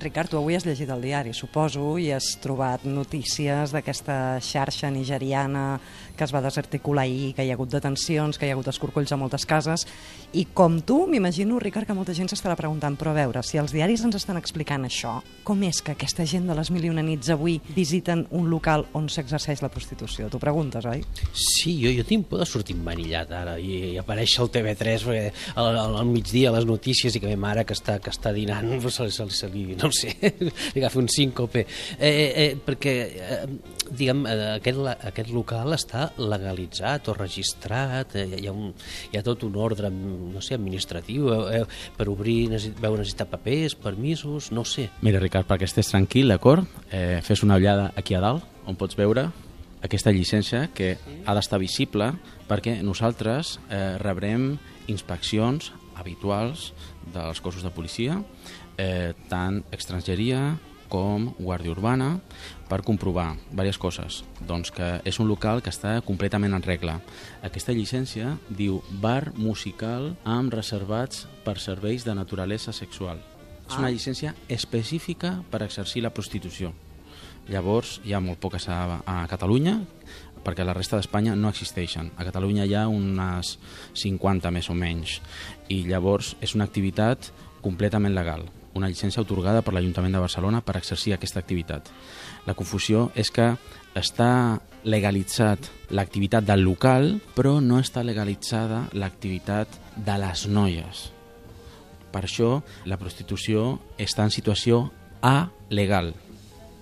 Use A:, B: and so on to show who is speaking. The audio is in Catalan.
A: Ricard, tu avui has llegit el diari, suposo, i has trobat notícies d'aquesta xarxa nigeriana que es va desarticular ahir, que hi ha hagut detencions, que hi ha hagut escorcolls a moltes cases, i com tu, m'imagino, Ricard, que molta gent s'estarà preguntant, però a veure, si els diaris ens estan explicant això, com és que aquesta gent de les Mil i una nits avui visiten un local on s'exerceix la prostitució? T'ho preguntes, oi?
B: Sí, jo tinc por de sortir emmanillat ara i aparèixer al TV3 al migdia a les notícies i que ma mare que està dinant se li no sé, li agafi un síncope perquè diguem, aquest local està legalitzat o registrat, hi ha tot un ordre, no sé, administratiu per obrir, veu necessitar papers, permisos, no sé.
C: Mira, Ricard, perquè estés tranquil, d'acord? Fes una ullada aquí a dalt, on pots veure aquesta llicència que ha d'estar visible perquè nosaltres rebrem inspeccions habituals dels cossos de policia, tant estrangeria com guàrdia urbana, per comprovar diverses coses. Doncs que és un local que està completament en regla. Aquesta llicència diu bar musical amb reservats per serveis de naturalesa sexual. És una llicència específica per exercir la prostitució. Llavors hi ha molt poques a Catalunya, perquè la resta d'Espanya no existeixen. A Catalunya hi ha unes 50 més o menys, i llavors és una activitat completament legal, una llicència atorgada per l'Ajuntament de Barcelona per exercir aquesta activitat. La confusió és que està legalitzat l'activitat del local, però no està legalitzada l'activitat de les noies. Per això la prostitució està en situació alegal.